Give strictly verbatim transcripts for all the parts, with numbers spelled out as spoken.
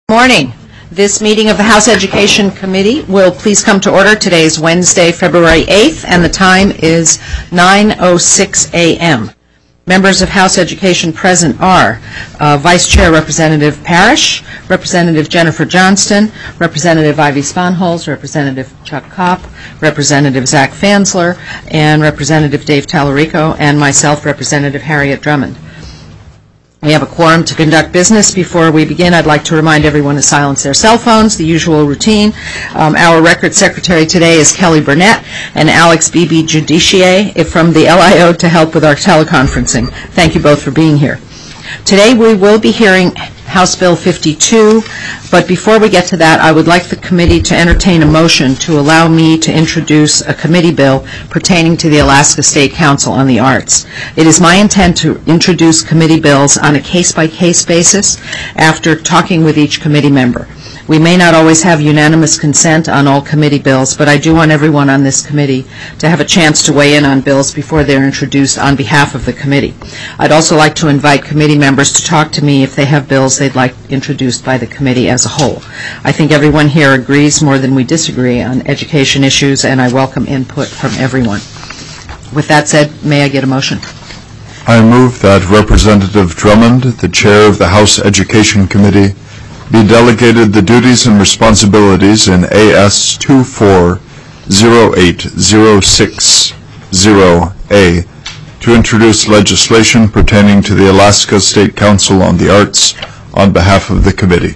Morning. This meeting of the House Education Committee will please come to order. Today is Wednesday, February eighth, and the time is nine oh six a m Members of House Education present are uh, Vice Chair Representative Parrish, Representative Jennifer Johnston, Representative Ivy Sponholz, Representative Chuck Kopp, Representative Zach Fansler, and Representative Dave Tallarico, and myself, Representative Harriet Drummond. We have a quorum to conduct business. Before we begin, I'd like to remind everyone to silence their cell phones, the usual routine. Um, our record secretary today is Kelly Burnett and Alex Beebe Judicia from the L I O to help with our teleconferencing. Thank you both for being here. Today we will be hearing House Bill fifty-two, but before we get to that, I would like the committee to entertain a motion to allow me to introduce a committee bill pertaining to the Alaska State Council on the Arts. It is my intent to introduce committee bills on a case-by-case basis after talking with each committee member. We may not always have unanimous consent on all committee bills, but I do want everyone on this committee to have a chance to weigh in on bills before they're introduced on behalf of the committee. I'd also like to invite committee members to talk to me if they have bills they'd like introduced by the committee as a whole. I think everyone here agrees more than we disagree on education issues, and I welcome input from everyone. With that said, may I get a motion? I move that Representative Drummond, the chair of the House Education Committee, be delegated the duties and responsibilities in A S two four zero eight zero six zero A to introduce legislation pertaining to the Alaska State Council on the Arts on behalf of the committee.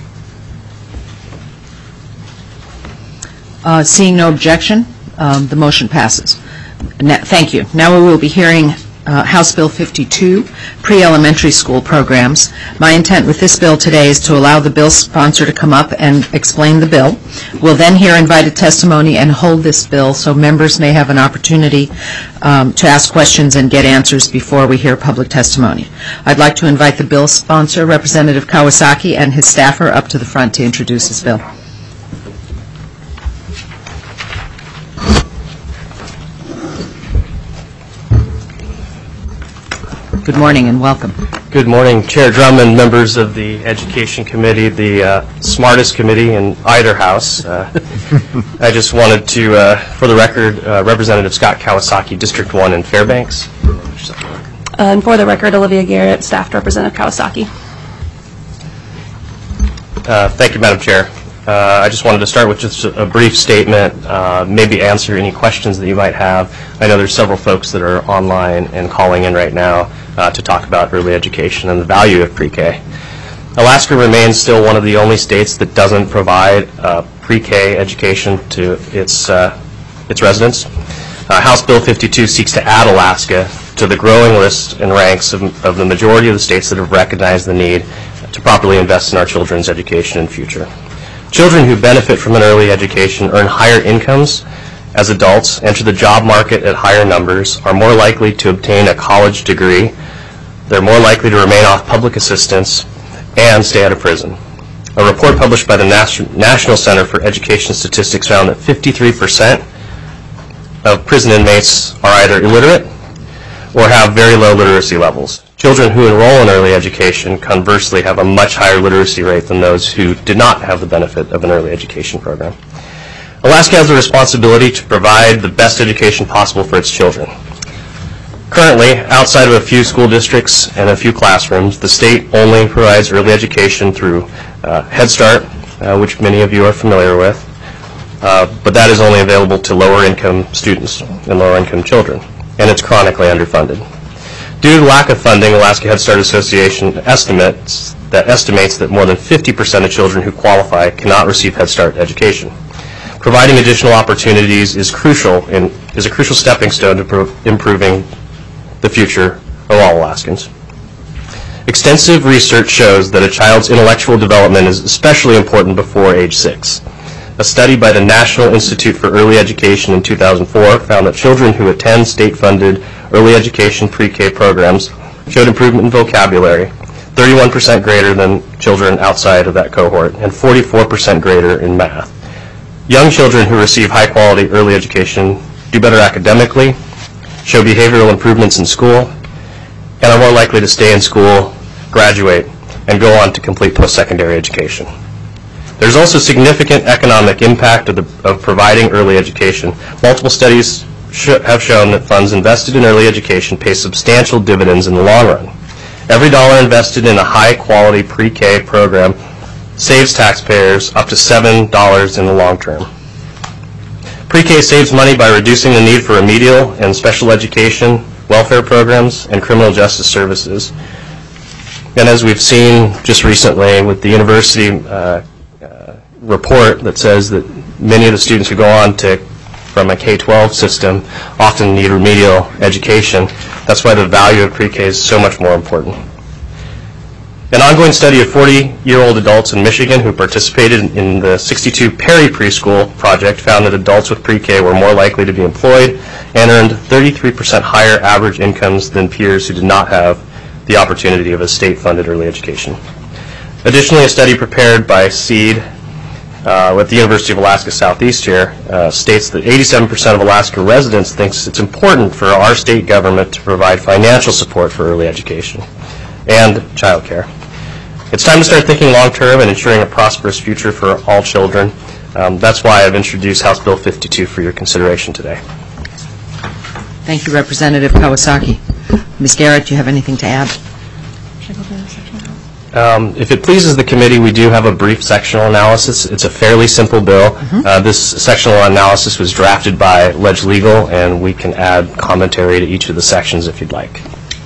Uh, seeing no objection, um, the motion passes. Now, thank you. Now we will be hearing Uh, House Bill fifty-two, pre-elementary school programs. My intent with this bill today is to allow the bill sponsor to come up and explain the bill. We'll then hear invited testimony and hold this bill so members may have an opportunity um, to ask questions and get answers before we hear public testimony. I'd like to invite the bill sponsor, Representative Kawasaki, and his staffer up to the front to introduce this bill. Good morning and welcome. Good morning, Chair Drummond, members of the Education Committee, the uh, smartest committee in either house. Uh, I just wanted to, uh, for the record, uh, Representative Scott Kawasaki, District one in Fairbanks. Uh, and for the record, Olivia Garrett, Staff Representative Kawasaki. Uh, thank you, Madam Chair. Uh, I just wanted to start with just a brief statement, uh, maybe answer any questions that you might have. I know there's several folks that are online and calling in right now uh, to talk about early education and the value of pre-K. Alaska remains still one of the only states that doesn't provide uh, pre-K education to its, uh, its residents. Uh, House Bill fifty-two seeks to add Alaska to the growing list and ranks of, of the majority of the states that have recognized the need to properly invest in our children's education and future. Children who benefit from an early education earn higher incomes as adults, enter the job market at higher numbers, are more likely to obtain a college degree, they're more likely to remain off public assistance, and stay out of prison. A report published by the National Center for Education Statistics found that fifty-three percent of prison inmates are either illiterate or have very low literacy levels. Children who enroll in early education, conversely, have a much higher literacy rate than those who did not have the benefit of an early education program. Alaska has the responsibility to provide the best education possible for its children. Currently, outside of a few school districts and a few classrooms, the state only provides early education through uh, Head Start, uh, which many of you are familiar with, uh, but that is only available to lower income students and lower income children, and it's chronically underfunded. Due to lack of funding, Alaska Head Start Association estimates that estimates that more than fifty percent of children who qualify cannot receive Head Start education. Providing additional opportunities is crucial and is a crucial stepping stone to pro- improving the future of all Alaskans. Extensive research shows that a child's intellectual development is especially important before age six. A study by the National Institute for Early Education in two thousand four found that children who attend state-funded early education pre-K programs showed improvement in vocabulary, thirty-one percent greater than children outside of that cohort, and forty-four percent greater in math. Young children who receive high-quality early education do better academically, show behavioral improvements in school, and are more likely to stay in school, graduate, and go on to complete post-secondary education. There's also significant economic impact of, the, of providing early education. Multiple studies sh have shown that funds invested in early education pay substantial dividends in the long run. Every dollar invested in a high-quality pre-K program saves taxpayers up to seven dollars in the long term. Pre-K saves money by reducing the need for remedial and special education, welfare programs, and criminal justice services. And as we've seen just recently with the university uh, uh, report that says that many of the students who go on to from a K twelve system often need remedial education. That's why the value of pre-K is so much more important. An ongoing study of forty-year-old adults in Michigan who participated in the sixty-two Perry Preschool project found that adults with pre-K were more likely to be employed and earned thirty-three percent higher average incomes than peers who did not have the opportunity of a state-funded early education. Additionally, a study prepared by SEED uh, with the University of Alaska Southeast here uh, states that eighty-seven percent of Alaska residents thinks it's important for our state government to provide financial support for early education and child care. It's time to start thinking long-term and ensuring a prosperous future for all children. Um, that's why I've introduced House Bill fifty-two for your consideration today. Thank you, Representative Kawasaki. Miz Garrett, do you have anything to add? Um, if it pleases the committee, we do have a brief sectional analysis. It's a fairly simple bill. Mm-hmm. uh, this sectional analysis was drafted by Ledge Legal, and we can add commentary to each of the sections if you'd like.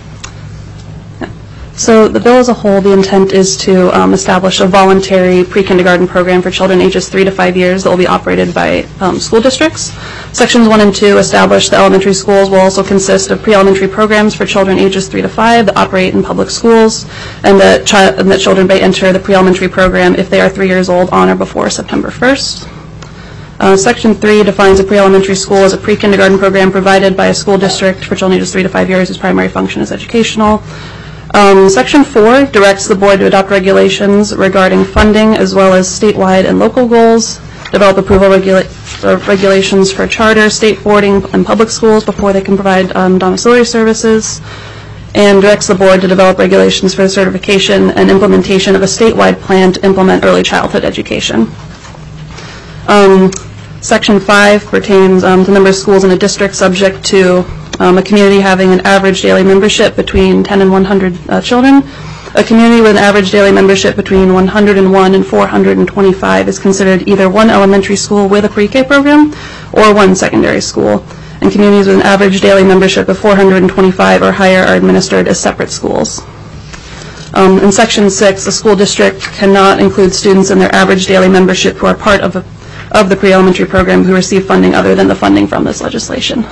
So the bill as a whole, the intent is to um, establish a voluntary pre-kindergarten program for children ages three to five years that will be operated by um, school districts. Sections one and two establish the elementary schools will also consist of pre-elementary programs for children ages three to five that operate in public schools, and that, chi and that children may enter the pre-elementary program if they are three years old on or before September first. Uh, Section three defines a pre-elementary school as a pre-kindergarten program provided by a school district for children ages three to five years whose primary function is educational. Um, Section four directs the board to adopt regulations regarding funding as well as statewide and local goals, develop approval regula uh, regulations for charter, state boarding, and public schools before they can provide um, domiciliary services, and directs the board to develop regulations for the certification and implementation of a statewide plan to implement early childhood education. Um, Section five pertains um, to the number of schools in a district subject to Um, a community having an average daily membership between ten and one hundred uh, children. A community with an average daily membership between one hundred one and four hundred twenty-five is considered either one elementary school with a pre-K program or one secondary school. And communities with an average daily membership of four hundred twenty-five or higher are administered as separate schools. Um, in Section six, a school district cannot include students in their average daily membership who are part of, a, of the pre-elementary program who receive funding other than the funding from this legislation.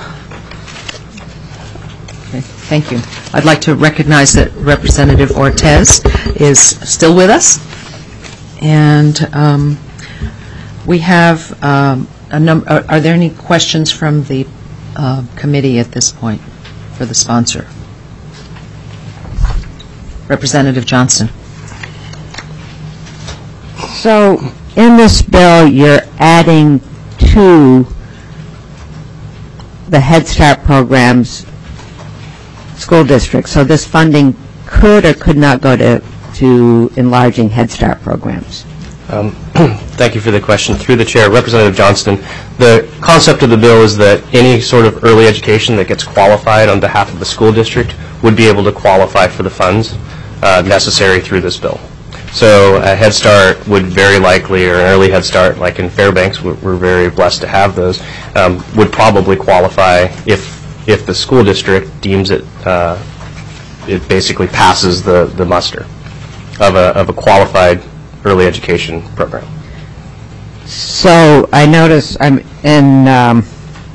Thank you. I'd like to recognize that Representative Ortez is still with us. And um, we have um, a number. Are, are there any questions from the uh, committee at this point for the sponsor? Representative Johnston. So in this bill, you're adding to the Head Start programs school districts. So this funding could or could not go to, to enlarging Head Start programs. Um, thank you for the question. Through the chair, Representative Johnston, the concept of the bill is that any sort of early education that gets qualified on behalf of the school district would be able to qualify for the funds uh, necessary through this bill. So a Head Start would very likely, or an early Head Start like in Fairbanks, we're, we're very blessed to have those, um, would probably qualify if if the school district deems it, uh, it basically passes the, the muster of a, of a qualified early education program. So I notice I'm in um,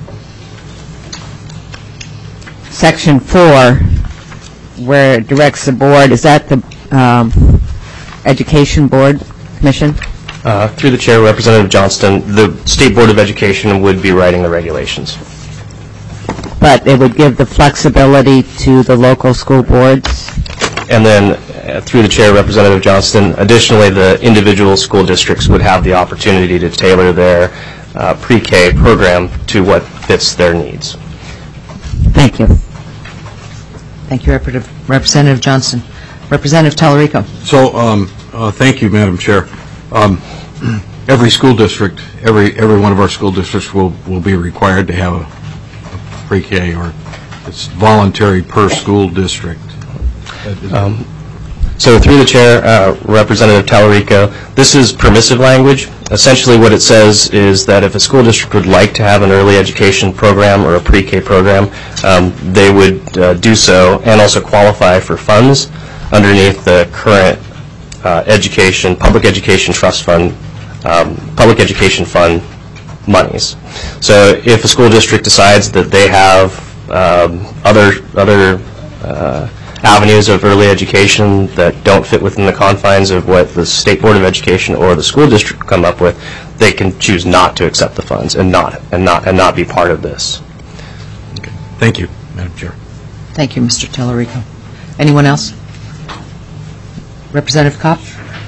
Section four, where it directs the board. Is that the um, Education Board Commission? Uh, through the chair, Representative Johnston, the State Board of Education would be writing the regulations. But it would give the flexibility to the local school boards? And then, uh, through the chair, Representative Johnston, additionally, the individual school districts would have the opportunity to tailor their uh, pre-K program to what fits their needs. Thank you. Thank you, Representative Johnston. Representative Tallarico. So, um, uh, thank you, Madam Chair. Um, every school district, every every one of our school districts will, will be required to have a, a pre-K, or it's voluntary per school district. Um, so through the chair, uh, Representative Tallarico, this is permissive language. Essentially what it says is that if a school district would like to have an early education program or a pre-K program, um, they would uh, do so and also qualify for funds underneath the current uh, education, public education trust fund, um, public education fund monies. So if a school district decides that they have um, other, other uh, avenues of early education that don't fit within the confines of what the State Board of Education or the school district come up with, they can choose not to accept the funds and not and not and not be part of this. Okay. Thank you, Madam Chair. Thank you, Mister Tallarico. Anyone else? Representative Kopp.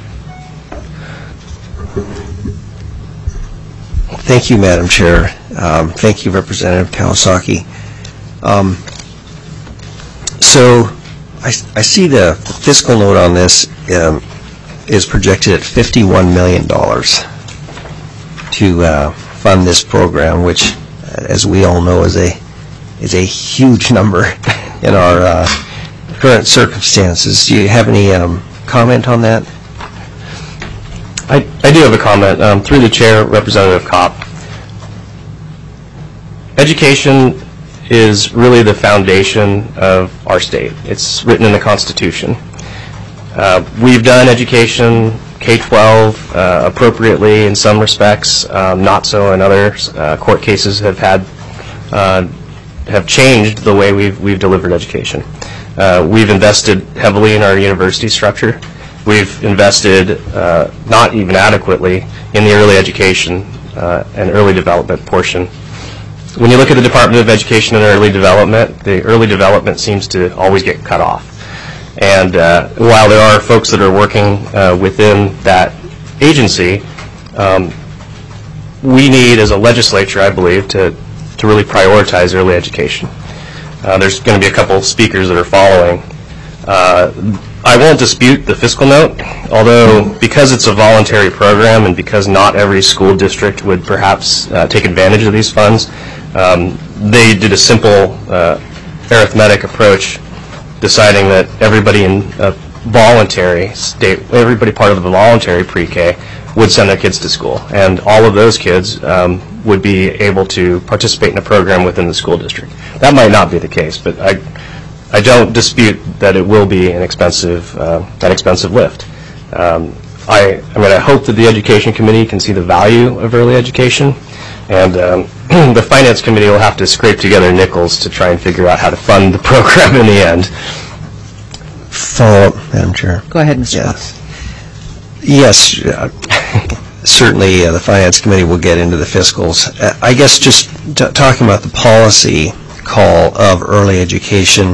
Thank you, Madam Chair. Um, thank you, Representative Kawasaki. Um, so. I, I see the, the fiscal note on this um, is projected at fifty-one million dollars to uh, fund this program, which, as we all know, is a is a huge number in our uh, current circumstances. Do you have any um, comment on that? I, I do have a comment. Um, through the chair, Representative Kopp. Education is really the foundation of our state. It's written in the Constitution. Uh, we've done education K twelve uh, appropriately in some respects, um, not so in others. Uh, court cases have had uh, have changed the way we've we've delivered education. Uh, we've invested heavily in our university structure. We've invested uh, not even adequately in the early education uh, and early development portion. When you look at the Department of Education and Early Development, the early development seems to always get cut off. And uh, while there are folks that are working uh, within that agency, um, we need, as a legislature, I believe, to, to really prioritize early education. Uh, there's going to be a couple speakers that are following. Uh, I won't dispute the fiscal note, although because it's a voluntary program and because not every school district would perhaps uh, take advantage of these funds, um, they did a simple uh, arithmetic approach, deciding that everybody in a voluntary state, everybody part of the voluntary pre-K would send their kids to school, and all of those kids um, would be able to participate in a program within the school district. That might not be the case, but I, I don't dispute that it will be an expensive, uh, an expensive lift. Um, I, I mean, I hope that the Education Committee can see the value of early education, and um, the Finance Committee will have to scrape together nickels to try and figure out how to fund the program in the end. Follow up, Madam Chair. Go ahead, Mister Yes. Yes, uh, certainly uh, the Finance Committee will get into the fiscals. Uh, I guess just t talking about the policy call of early education,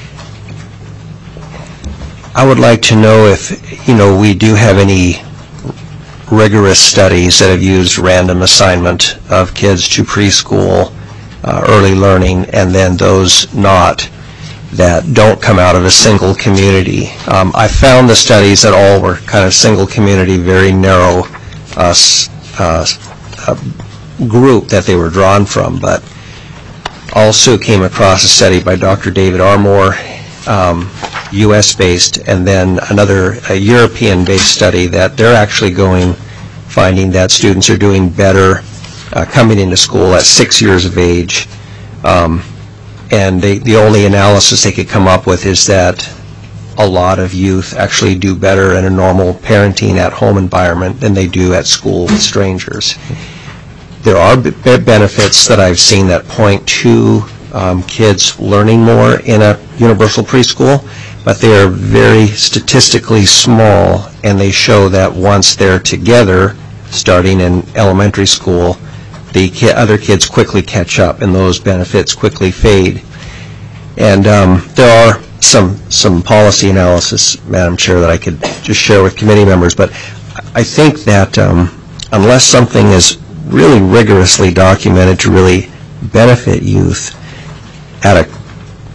I would like to know if, you know, we do have any rigorous studies that have used random assignment of kids to preschool, uh, early learning, and then those not, that don't come out of a single community. Um, I found the studies that all were kind of single community, very narrow uh, uh, uh, group that they were drawn from, but also came across a study by Doctor David Armour, um, U S based, and then another a European-based study that they're actually going, finding that students are doing better uh, coming into school at six years of age. Um, and they, the only analysis they could come up with is that a lot of youth actually do better in a normal parenting at home environment than they do at school with strangers. There are b benefits that I've seen that point to um, kids learning more in a universal preschool, but they are very statistically small, and they show that once they're together, starting in elementary school, the ki other kids quickly catch up, and those benefits quickly fade. And um, there are some some policy analysis, Madam Chair, that I could just share with committee members, but I think that um, unless something is really rigorously documented to really benefit youth at a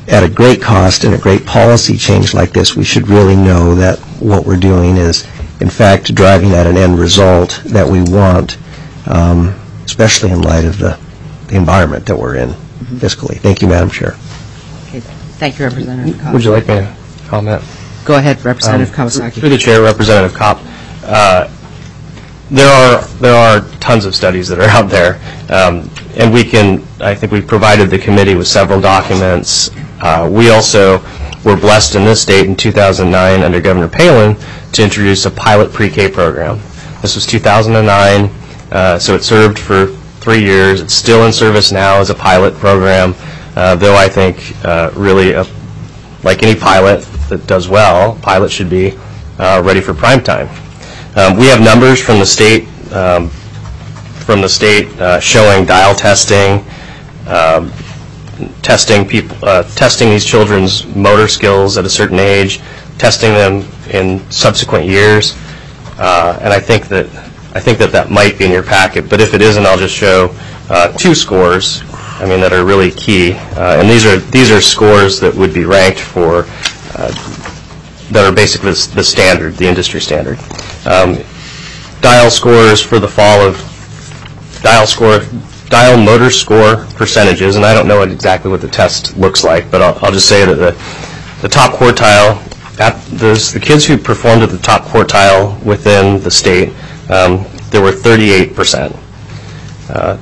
at a great cost and a great policy change like this, we should really know that what we're doing is, in fact, driving at an end result that we want, um, especially in light of the, the environment that we're in fiscally. Thank you, Madam Chair. Okay. Thank you, Representative Kopp. Would you like me to comment? Go ahead, Representative Um, Kawasaki. Through the chair, Representative Kopp. Uh, there are there are tons of studies that are out there, um, and we can. I think we've provided the committee with several documents. Uh, we also were blessed in this state in two thousand nine under Governor Palin to introduce a pilot pre-K program. This was two thousand nine, uh, so it served for three years. It's still in service now as a pilot program, uh, though I think uh, really, a, like any pilot that does well, pilot should be uh, ready for prime time. Um, we have numbers from the state, um, from the state uh, showing dial testing, um, testing people, uh, testing these children's motor skills at a certain age, testing them in subsequent years, uh, and I think that I think that that might be in your packet. But if it isn't, I'll just show uh, two scores. I mean, that are really key, uh, and these are these are scores that would be ranked for. Uh, that are basically the standard, the industry standard. Um, dial scores for the fall of dial score, dial motor score percentages, and I don't know what, exactly what the test looks like, but I'll, I'll just say that the the top quartile, at those, the kids who performed at the top quartile within the state, um, there were thirty-eight percent. Uh,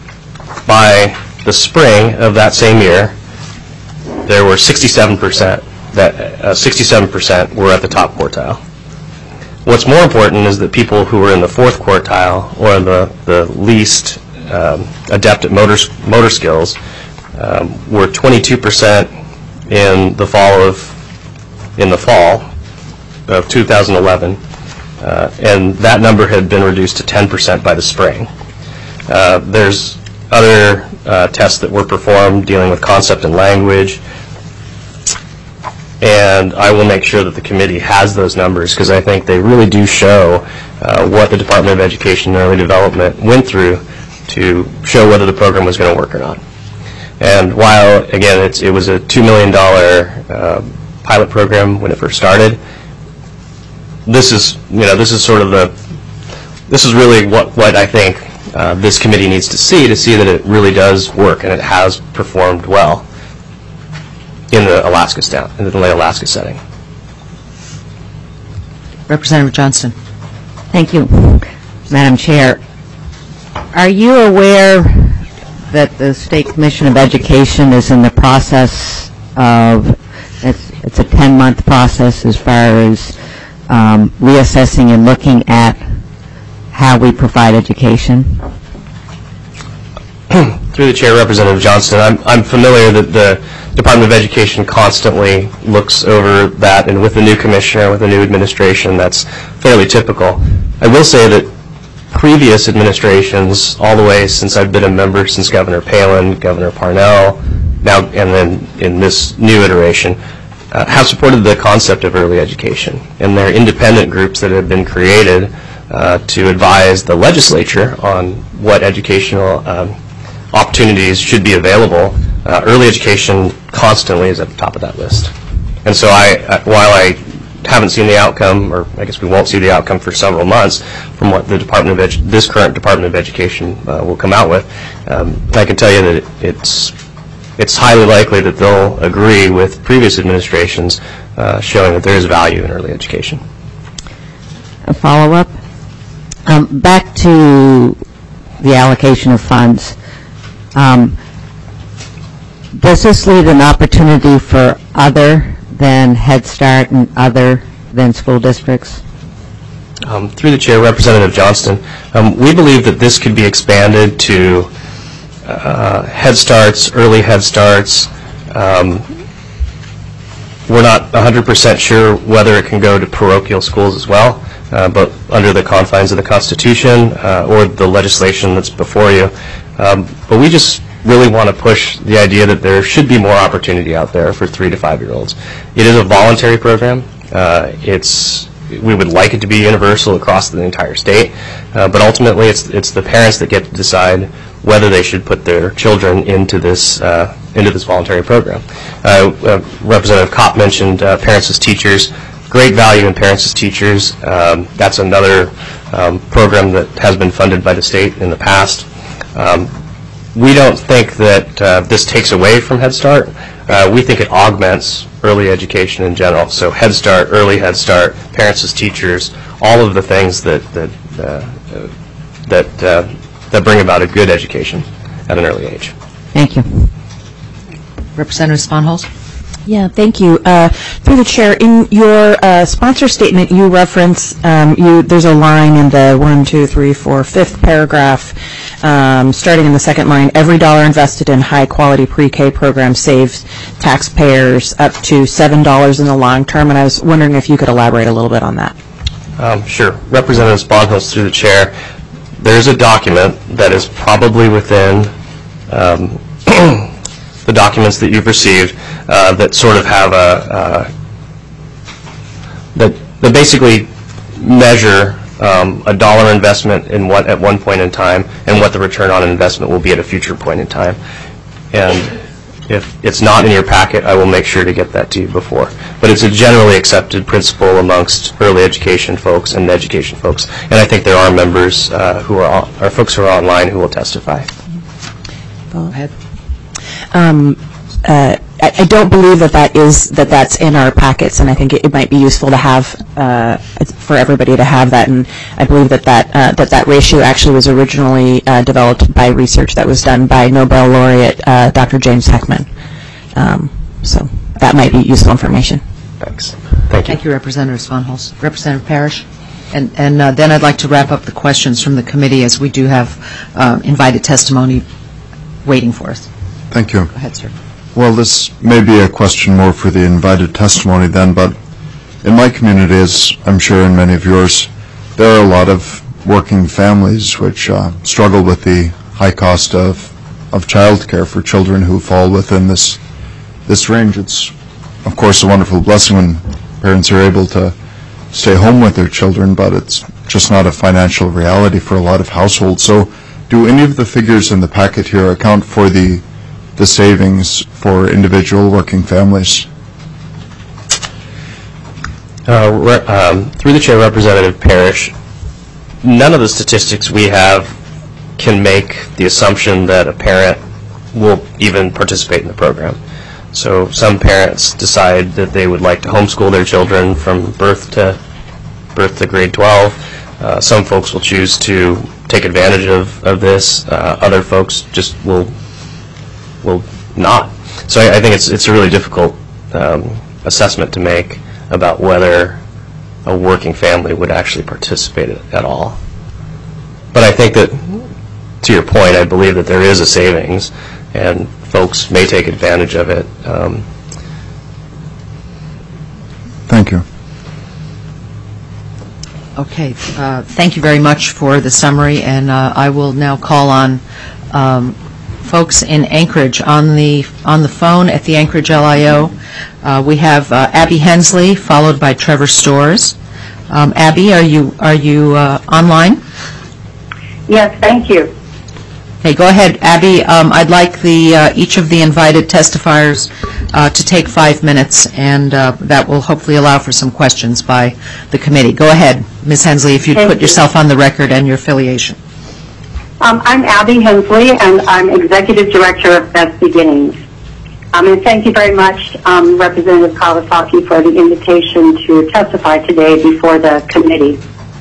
by the spring of that same year, there were sixty-seven percent. That uh, sixty-seven percent were at the top quartile. What's more important is that people who were in the fourth quartile or the, the least um, adept at motor, motor skills um, were twenty-two percent in the fall of in the fall of two thousand eleven, uh, and that number had been reduced to ten percent by the spring. Uh, there's other uh, tests that were performed dealing with concept and language, and I will make sure that the committee has those numbers because I think they really do show uh, what the Department of Education and Early Development went through to show whether the program was going to work or not. And while, again, it's, it was a two million dollars uh, pilot program when it first started, this is, you know, this is sort of the, this is really what, what I think uh, this committee needs to see to see that it really does work and it has performed well in the Alaska sta- in the Alaska setting. Representative Johnston. Thank you, Madam Chair. Are you aware that the State Commission of Education is in the process of, it's, it's a ten-month process as far as um, reassessing and looking at how we provide education? Through the chair, Representative Johnston, I'm, I'm familiar that the Department of Education constantly looks over that, and with the new commissioner, with the new administration, that's fairly typical. I will say that previous administrations, all the way since I've been a member, since Governor Palin, Governor Parnell, now and then in this new iteration, uh, have supported the concept of early education, and there are independent groups that have been created uh, to advise the legislature on what educational um, opportunities should be available. Uh, early education constantly is at the top of that list. And so I, I, while I haven't seen the outcome, or I guess we won't see the outcome for several months from what the Department of Edu- this current Department of Education uh, will come out with, um, I can tell you that it, it's it's highly likely that they'll agree with previous administrations uh, showing that there is value in early education. A follow-up? Um, back to the allocation of funds. Um, does this leave an opportunity for other than Head Start and other than school districts? Um, through the chair, Representative Johnston, um, we believe that this could be expanded to uh, Head Starts, early Head Starts. Um, we're not one hundred percent sure whether it can go to parochial schools as well, uh, but under the confines of the Constitution uh, or the legislation that's before you. Um, but we just really want to push the idea that there should be more opportunity out there for three to five-year-olds. It is a voluntary program. Uh, it's we would like it to be universal across the entire state, uh, but ultimately it's it's the parents that get to decide whether they should put their children into this uh, into this voluntary program. Uh, uh, Representative Kopp mentioned uh, parents as teachers. Great value in parents as teachers. Um, that's another um, program that has been funded by the state in the past. Um, we don't think that uh, this takes away from Head Start. Uh, we think it augments early education in general. So Head Start, early Head Start, parents as teachers, all of the things that that uh, that uh, that bring about a good education at an early age. Thank you. Representative Sponholz? Yeah, thank you. Uh, through the chair, in your uh, sponsor statement, you reference um, you. There's a line in the one, two, three, four, fifth paragraph, um, starting in the second line. Every dollar invested in high-quality pre-K programs saves taxpayers up to seven dollars in the long term. And I was wondering if you could elaborate a little bit on that. Um, sure, Representative Sponholz, through the chair. There's a document that is probably within um, the documents that you've received uh, that sort of have a uh, that that basically measure um, a dollar investment in what at one point in time and what the return on investment will be at a future point in time. And if it's not in your packet, I will make sure to get that to you before. But it's a generally accepted principle amongst early education folks and education folks, and I think there are members uh, who are or folks who are online who will testify. Go ahead. Um, uh, I, I don't believe that that is that that's in our packets, and I think it, it might be useful to have uh, for everybody to have that. And I believe that that uh, that that ratio actually was originally uh, developed by research that was done by Nobel laureate uh, Doctor James Heckman. Um, so that might be useful information. Thanks. Thank you. Thank you, Representative Sponholz. Representative Parrish? And, and uh, then I'd like to wrap up the questions from the committee, as we do have uh, invited testimony waiting for us. Thank you. Go ahead, sir. Well, this may be a question more for the invited testimony then, but in my community, as I'm sure in many of yours, there are a lot of working families which uh, struggle with the high cost of of child care for children who fall within this this range. It's, of course, a wonderful blessing when parents are able to stay home with their children, but it's just not a financial reality for a lot of households. So do any of the figures in the packet here account for the the savings for individual working families? Uh, re- um, through the chair, Representative Parrish, none of the statistics we have can make the assumption that a parent will even participate in the program. So some parents decide that they would like to homeschool their children from birth to birth to grade twelve. Uh, some folks will choose to take advantage of, of this. Uh, other folks just will will not. So I, I think it's it's a really difficult um, assessment to make about whether a working family would actually participate at all. But I think that, to your point, I believe that there is a savings, and folks may take advantage of it. Um, Thank you. Okay. Uh, thank you very much for the summary, and uh, I will now call on um, folks in Anchorage on the on the phone at the Anchorage L I O. Uh, we have uh, Abby Hensley, followed by Trevor Storrs. Um, Abby, are you are you uh, online? Yes, thank you. Okay, go ahead, Abby. Um, I'd like the uh, each of the invited testifiers uh, to take five minutes, and uh, that will hopefully allow for some questions by the committee. Go ahead, Miz Hensley, if you'd Thank put you. yourself on the record and your affiliation. Um, I'm Abby Hensley, and I'm Executive Director of Best Beginnings. Um, and thank you very much, um, Representative Kawasaki, for the invitation to testify today before the committee.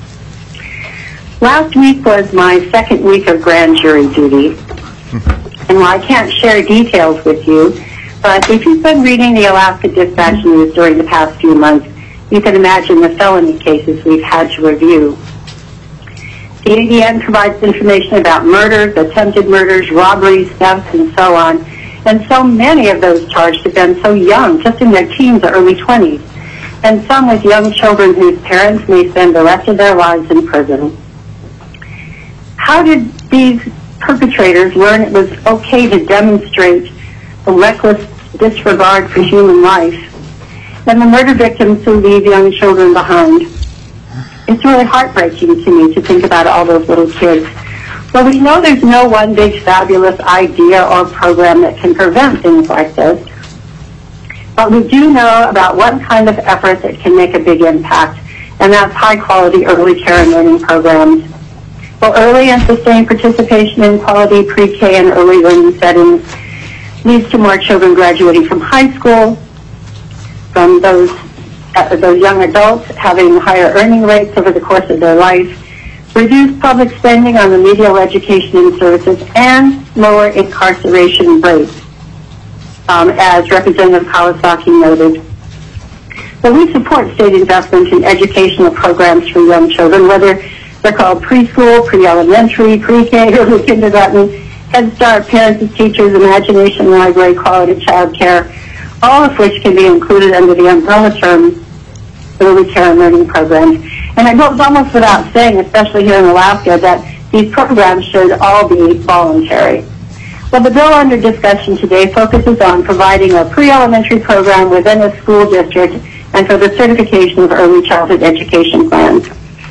Last week was my second week of grand jury duty, and while I can't share details with you, but if you've been reading the Alaska Dispatch News during the past few months, you can imagine the felony cases we've had to review. The A D N provides information about murders, attempted murders, robberies, thefts, and so on, and so many of those charged have been so young, just in their teens or early twenties, and some with young children whose parents may spend the rest of their lives in prison. How did these perpetrators learn it was okay to demonstrate the reckless disregard for human life and the murder victims who leave young children behind? It's really heartbreaking to me to think about all those little kids Well, we know there's no one big fabulous idea or program that can prevent things like this, but we do know about one kind of effort that can make a big impact, and that's high-quality early care and learning programs. Well, early and sustained participation in quality pre-K and early learning settings leads to more children graduating from high school, from those, uh, those young adults having higher earning rates over the course of their life, reduce public spending on remedial education and services, and lower incarceration rates, um, as Representative Kawasaki noted. Well, we support state investment in educational programs for young children, whether they're called preschool, pre-elementary, pre-K, early kindergarten, Head Start, parents and teachers, imagination library, quality child care, all of which can be included under the umbrella term early care and learning programs. And it goes almost without saying, especially here in Alaska, that these programs should all be voluntary. Well, the bill under discussion today focuses on providing a pre-elementary program within a school district and for the certification of early childhood education plans.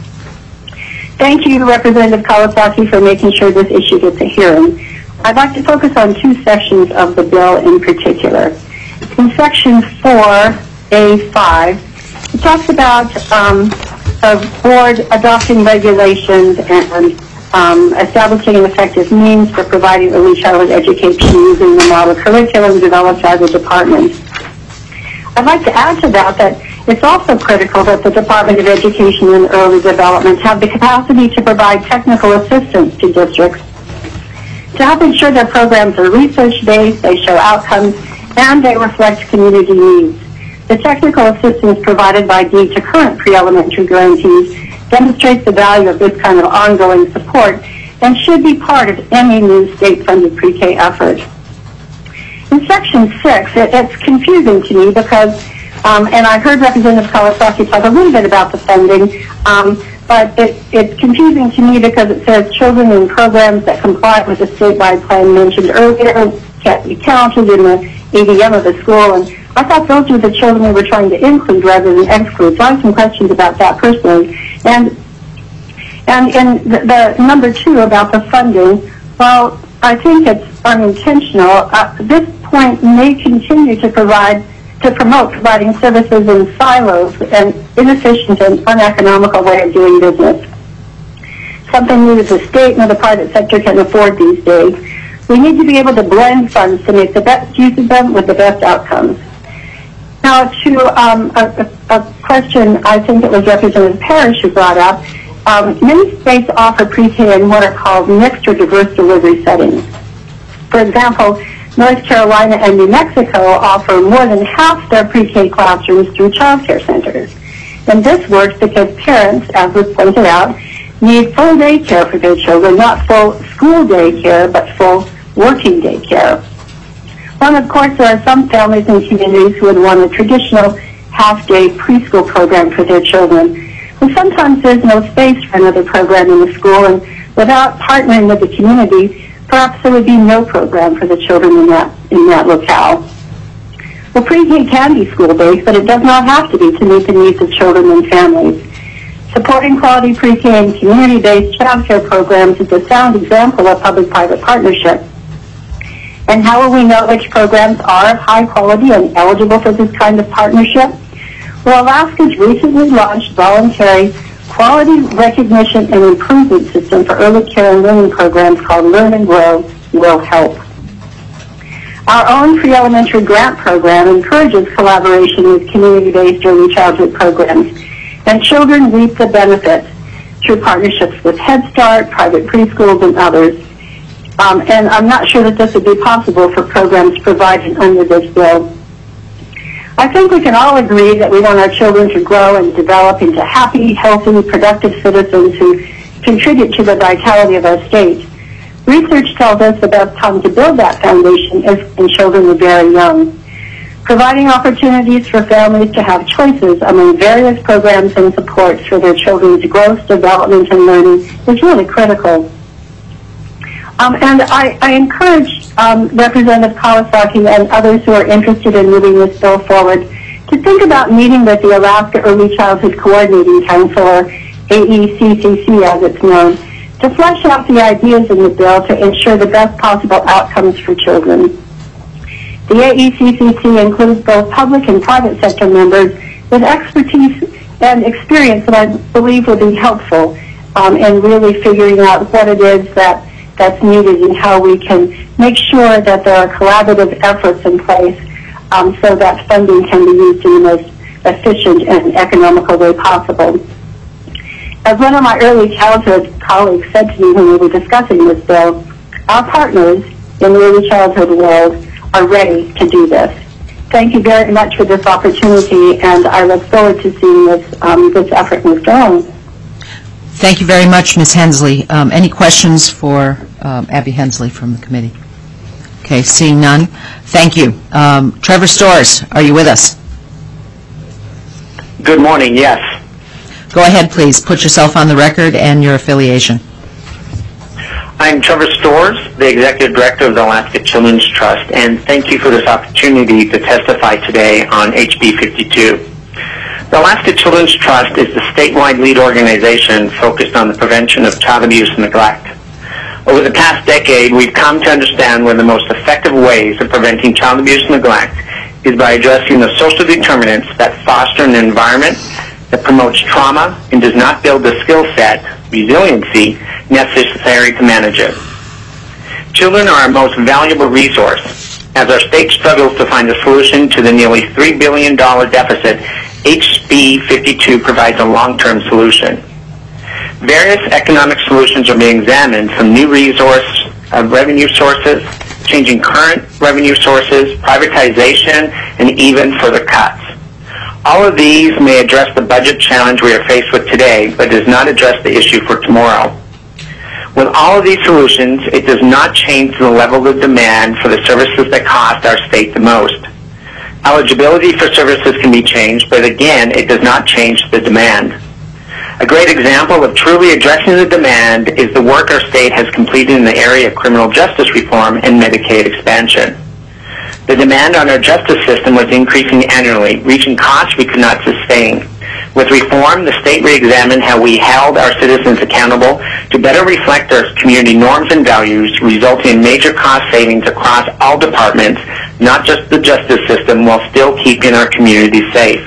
Thank you, Representative Kawasaki, for making sure this issue gets a hearing. I'd like to focus on two sections of the bill in particular. In Section four A five, it talks about um, a board adopting regulations and um, establishing an effective means for providing early childhood education using the model curriculum developed by the department. I'd like to add to that that it's also critical that the Department of Education and Early Development have the capacity to provide technical assistance to districts to help ensure their programs are research-based, they show outcomes, and they reflect community needs. The technical assistance provided by D to current pre-elementary grantees demonstrates the value of this kind of ongoing support and should be part of any new state-funded pre-K effort. In Section six, it, it's confusing to me because, um, and I heard Representative Kawasaki talk a little bit about the funding, um, but it, it's confusing to me because it says children in programs that comply with the statewide plan mentioned earlier can't be counted in the A D M of the school, and I thought those were the children we were trying to include rather than exclude. So I have some questions about that personally. And and in the, the number two about the funding, well, I think it's unintentional. Uh, this point may continue to provide to promote providing services in silos, an inefficient and uneconomical way of doing business. Something neither the state nor the private sector can afford these days. We need to be able to blend funds to make the best use of them with the best outcomes. Now, to um, a, a question I think it was Representative Parrish who brought up, um, many states offer pre-K in what are called mixed or diverse delivery settings. For example, North Carolina and New Mexico offer more than half their pre-K classrooms through child care centers. And this works because parents, as was pointed out, need full day care for their children, not full school day care, but full working day care. Well, of course, there are some families and communities who would want a traditional half-day preschool program for their children. And sometimes there's no space for another program in the school, and without partnering with the community, perhaps there would be no program for the children in that, in that locale. Well, pre-K can be school-based, but it does not have to be to meet the needs of children and families. Supporting quality pre-K and community-based child care programs is a sound example of public-private partnership. And how will we know which programs are of high quality and eligible for this kind of partnership? Well, Alaska's recently launched voluntary quality recognition and improvement system for early care and learning programs called Learn and Grow will help. Our own pre-elementary grant program encourages collaboration with community-based early childhood programs, and children reap the benefits through partnerships with Head Start, private preschools, and others. Um, and I'm not sure that this would be possible for programs provided under this bill. I think we can all agree that we want our children to grow and develop into happy, healthy, productive citizens who contribute to the vitality of our state. Research tells us the best time to build that foundation is when children are very young. Providing opportunities for families to have choices among various programs and supports for their children's growth, development, and learning is really critical. Um, and I, I encourage um, Representative Kawasaki and others who are interested in moving this bill forward to think about meeting with the Alaska Early Childhood Coordinating Council, or A E C C C as it's known, to flesh out the ideas in the bill to ensure the best possible outcomes for children. The A E C C C includes both public and private sector members with expertise and experience that I believe will be helpful um, in really figuring out what it is that, that's needed and how we can make sure that there are collaborative efforts in place um, so that funding can be used in the most efficient and economical way possible. As one of my early childhood colleagues said to me when we were discussing this bill, our partners in the early childhood world are ready to do this. Thank you very much for this opportunity, and I look forward to seeing this, um, this effort move on. Thank you very much, Miz Hensley. Um, any questions for um, Abby Hensley from the committee? Okay, seeing none. Thank you. Um, Trevor Storrs, are you with us? Good morning, yes. Go ahead, please. Put yourself on the record and your affiliation. I'm Trevor Storrs, the Executive Director of the Alaska Children's Trust, and thank you for this opportunity to testify today on H B fifty-two. The Alaska Children's Trust is the statewide lead organization focused on the prevention of child abuse and neglect. Over the past decade, we've come to understand one of the most effective ways of preventing child abuse and neglect is by addressing the social determinants that foster an environment that promotes trauma and does not build the skill set, resiliency, necessary to manage it. Children are our most valuable resource. As our state struggles to find a solution to the nearly three billion dollars deficit, H B fifty-two provides a long-term solution. Various economic solutions are being examined, from new resource uh, revenue sources, changing current revenue sources, privatization, and even further cuts. All of these may address the budget challenge we are faced with today, but does not address the issue for tomorrow. With all of these solutions, it does not change the level of demand for the services that cost our state the most. Eligibility for services can be changed, but again, it does not change the demand. A great example of truly addressing the demand is the work our state has completed in the area of criminal justice reform and Medicaid expansion. The demand on our justice system was increasing annually, reaching costs we could not sustain. With reform, the state re-examined how we held our citizens accountable to better reflect our community norms and values, resulting in major cost savings across all departments, not just the justice system, while still keeping our community safe.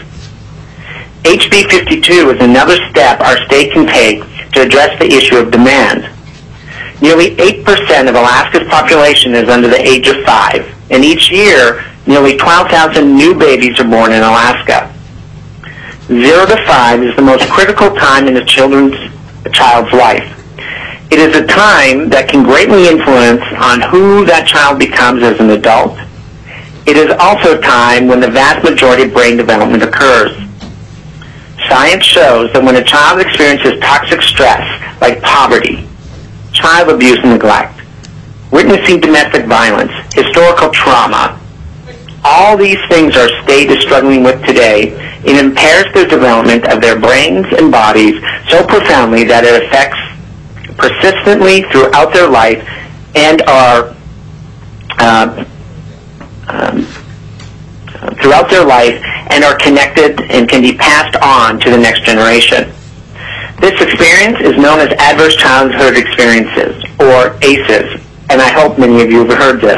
H B fifty-two is another step our state can take to address the issue of demand. Nearly eight percent of Alaska's population is under the age of five, and each year, nearly twelve thousand new babies are born in Alaska. Zero to five is the most critical time in a children's a child's life. It is a time that can greatly influence on who that child becomes as an adult. It is also a time when the vast majority of brain development occurs. Science shows that when a child experiences toxic stress, like poverty, child abuse and neglect, witnessing domestic violence, historical trauma, all these things our state is struggling with today, it impairs the development of their brains and bodies so profoundly that it affects persistently throughout their life and are uh, um, throughout their life and are connected and can be passed on to the next generation. This experience is known as Adverse Childhood Experiences, or A C Es, and I hope many of you have heard this.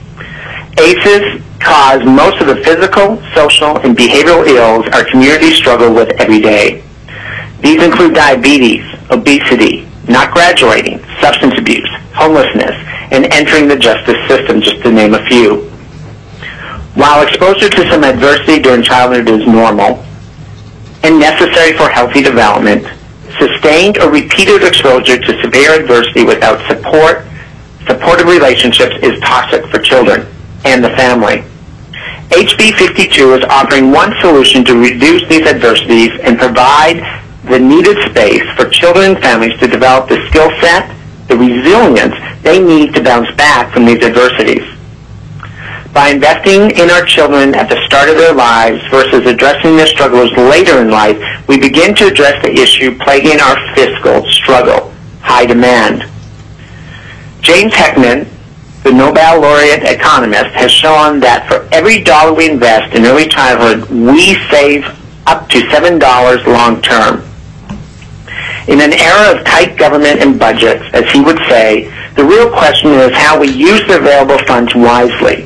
A C Es cause most of the physical, social, and behavioral ills our communities struggle with every day. These include diabetes, obesity, not graduating, substance abuse, homelessness, and entering the justice system, just to name a few. While exposure to some adversity during childhood is normal and necessary for healthy development, sustained or repeated exposure to severe adversity without support, supportive relationships is toxic for children and the family. H B fifty-two is offering one solution to reduce these adversities and provide the needed space for children and families to develop the skill set, the resilience they need to bounce back from these adversities. By investing in our children at the start of their lives versus addressing their struggles later in life, we begin to address the issue plaguing our fiscal struggle, high demand. James Heckman, the Nobel laureate economist, has shown that for every dollar we invest in early childhood, we save up to seven dollars long term. In an era of tight government and budgets, as he would say, the real question is how we use the available funds wisely.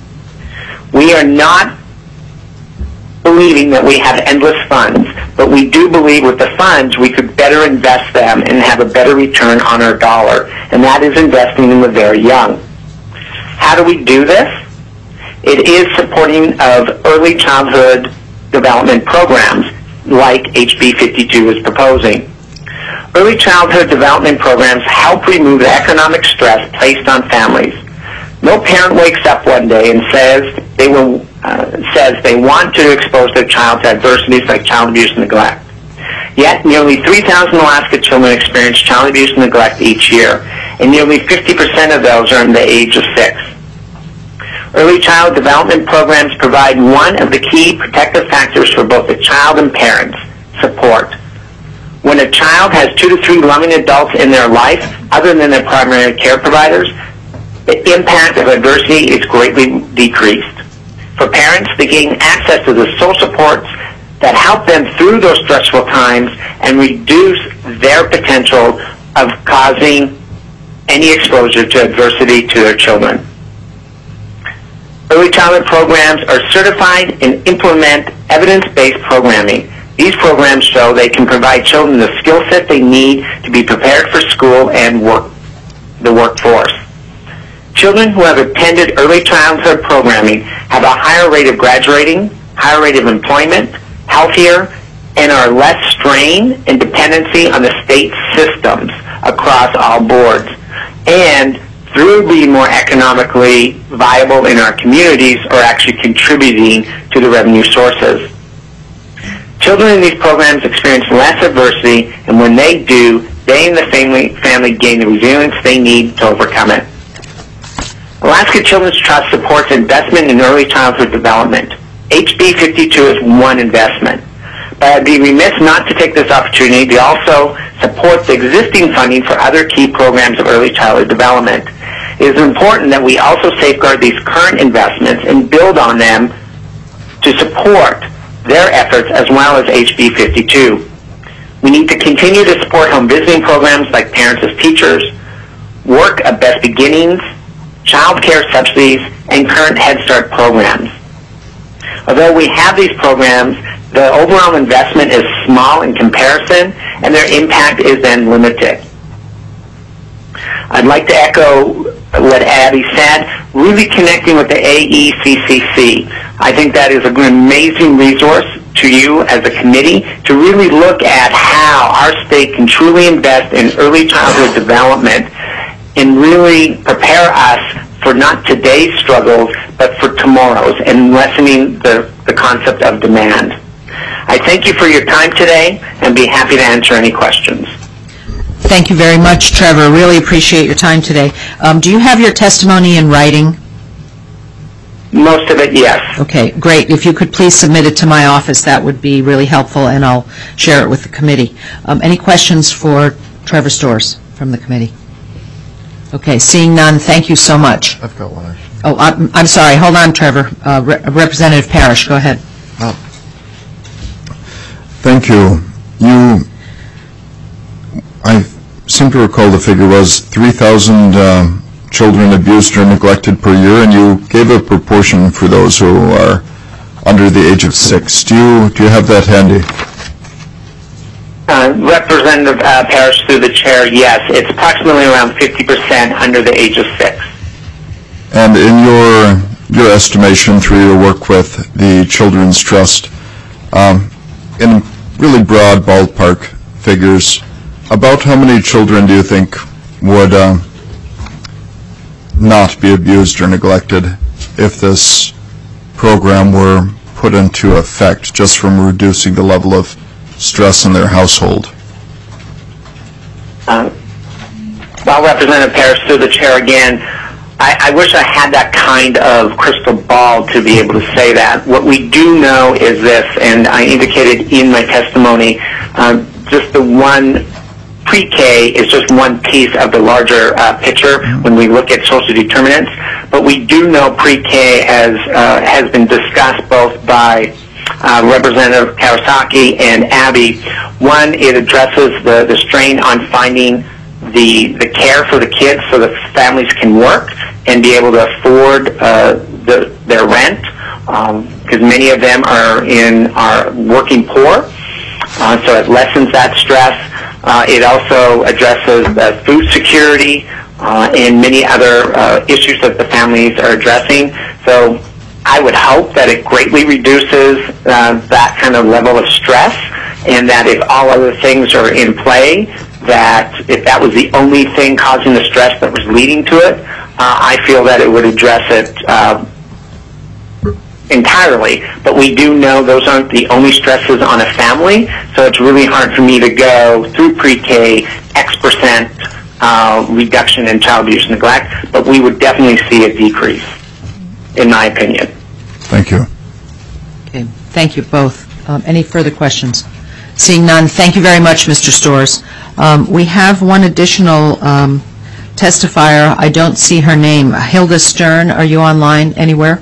We are not believing that we have endless funds, but we do believe with the funds we could better invest them and have a better return on our dollar, and that is investing in the very young. How do we do this? It is supporting of early childhood development programs like H B fifty-two is proposing. Early childhood development programs help remove the economic stress placed on families. No parent wakes up one day and says they will, uh, says they want to expose their child to adversities like child abuse and neglect. Yet, nearly three thousand Alaska children experience child abuse and neglect each year, and nearly fifty percent of those are under the age of six. Early child development programs provide one of the key protective factors for both the child and parents, support. When a child has two to three loving adults in their life, other than their primary care providers, the impact of adversity is greatly decreased. For parents, they gain access to the social supports that help them through those stressful times and reduce their potential of causing any exposure to adversity to their children. Early childhood programs are certified and implement evidence-based programming. These programs show they can provide children the skill set they need to be prepared for school and work, the workforce. Children who have attended early childhood programming have a higher rate of graduating, higher rate of employment, healthier, and are less strain and dependency on the state systems across all boards. And through being more economically viable in our communities, are actually contributing to the revenue sources. Children in these programs experience less adversity, and when they do, they and the family, family gain the resilience they need to overcome it. Alaska Children's Trust supports investment in early childhood development. H B fifty-two is one investment. But I'd be remiss not to take this opportunity to also support the existing funding for other key programs of early childhood development. It is important that we also safeguard these current investments and build on them to support their efforts as well as H B fifty-two. We need to continue to support home visiting programs like Parents as Teachers, work at Best Beginnings, child care subsidies, and current Head Start programs. Although we have these programs, the overall investment is small in comparison, and their impact is then limited. I'd like to echo what Abby said, really connecting with the A E C C C. I think that is an amazing resource to you as a committee to really look at how our state can truly invest in early childhood development and really prepare us for not today's struggles, but for tomorrow's, and lessening the, the concept of demand. I thank you for your time today and be happy to answer any questions. Thank you very much, Trevor. Really appreciate your time today. Um, do you have your testimony in writing? Most of it, yes. Okay, great. If you could please submit it to my office, that would be really helpful, and I'll share it with the committee. Um, any questions for Trevor Storrs from the committee? Okay, seeing none, thank you so much. I've got one, actually. Oh, I'm, I'm sorry. Hold on, Trevor. Uh, Re- Representative Parrish, go ahead. Oh. Thank you. You, I seem to recall the figure was three thousand uh, children abused or neglected per year, and you gave a proportion for those who are under the age of six. Do you, do you have that handy? Uh, Representative uh, Parrish, through the chair, yes. It's approximately around fifty percent under the age of six. And in your your estimation through your work with the Children's Trust, um, in really broad ballpark figures, about how many children do you think would uh, not be abused or neglected if this program were put into effect, just from reducing the level of stress in their household? Uh, well, Representative Parrish, through the chair again, I, I wish I had that kind of crystal ball to be able to say that. What we do know is this, and I indicated in my testimony, uh, just the one pre-K is just one piece of the larger uh, picture when we look at social determinants. But we do know pre-K has, uh, has been discussed both by uh, Representative Kawasaki and Abby. One, it addresses the, the strain on finding the, the care for the kids so that families can work and be able to afford uh, the, their rent, because um, many of them are in are working poor, uh, so it lessens that stress. Uh, it also addresses uh, food security uh, and many other uh, issues that the families are addressing. So I would hope that it greatly reduces uh, that kind of level of stress, and that if all other things are in play, that if that was the only thing causing the stress that was leading to it, uh, I feel that it would address it uh, entirely. But we do know those aren't the only stresses on a family, so it's really hard for me to go through pre-K X percent uh, reduction in child abuse and neglect, but we would definitely see a decrease, in my opinion. Thank you. Okay, thank you both. Um, any further questions? Seeing none, thank you very much, Mister Storrs. Um, we have one additional um, testifier. I don't see her name. Hilda Stern, are you online anywhere?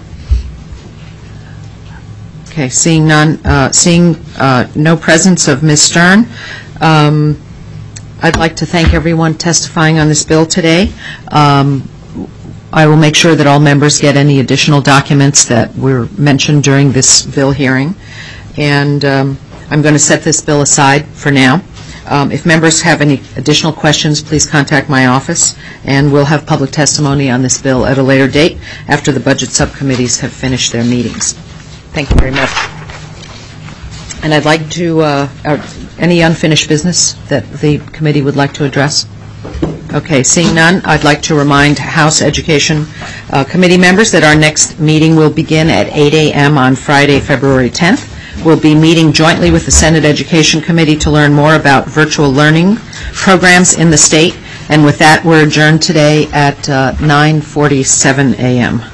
Okay, seeing none, uh, seeing uh, no presence of Miz Stern, um, I'd like to thank everyone testifying on this bill today. Um, I will make sure that all members get any additional documents that were mentioned during this bill hearing. And um, I'm going to set this bill aside for now. Um, if members have any additional questions, please contact my office, and we'll have public testimony on this bill at a later date after the budget subcommittees have finished their meetings. Thank you very much. And I'd like to, uh, uh, any unfinished business that the committee would like to address? Okay, seeing none, I'd like to remind House Education uh, Committee members that our next meeting will begin at eight A M on Friday, February tenth. We'll be meeting jointly with the Senate Education Committee to learn more about virtual learning programs in the state. And with that, we're adjourned today at uh, nine forty-seven A M